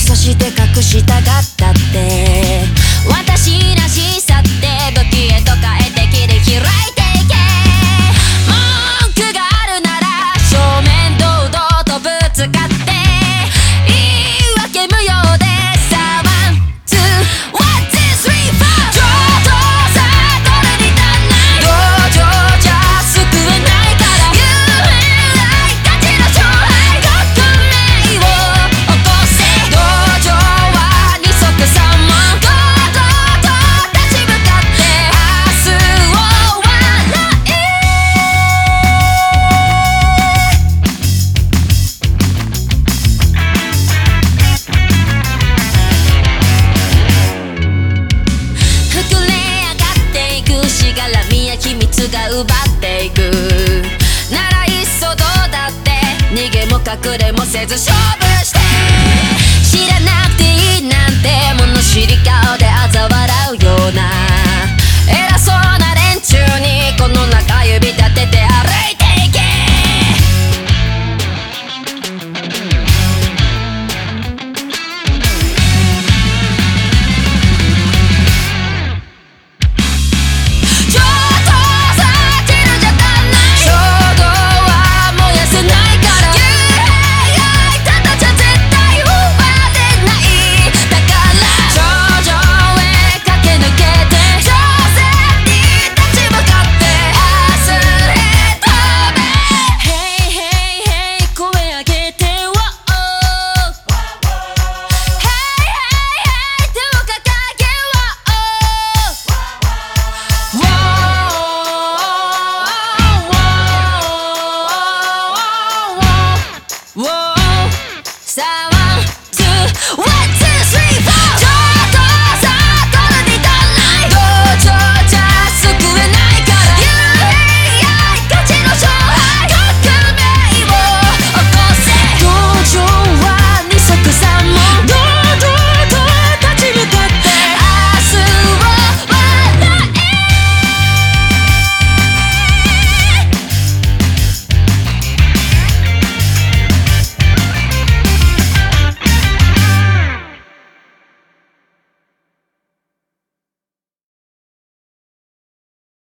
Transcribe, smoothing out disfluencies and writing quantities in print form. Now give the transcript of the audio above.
そして隠したかったって私らしさって武器へと変えて切り開いていけ文句があるなら正面堂々とぶつかって言い訳無用でさあワンツーワンツースリーフォー上等さどれに足んない同情じゃ救えないから有名愛たちの勝敗革命を起こせ同情は二足三門堂々と立ち向かって明日を笑い膨れ上がっていくしがらみや秘密が奪っていくならいっそどうだって逃げも隠れもせず勝負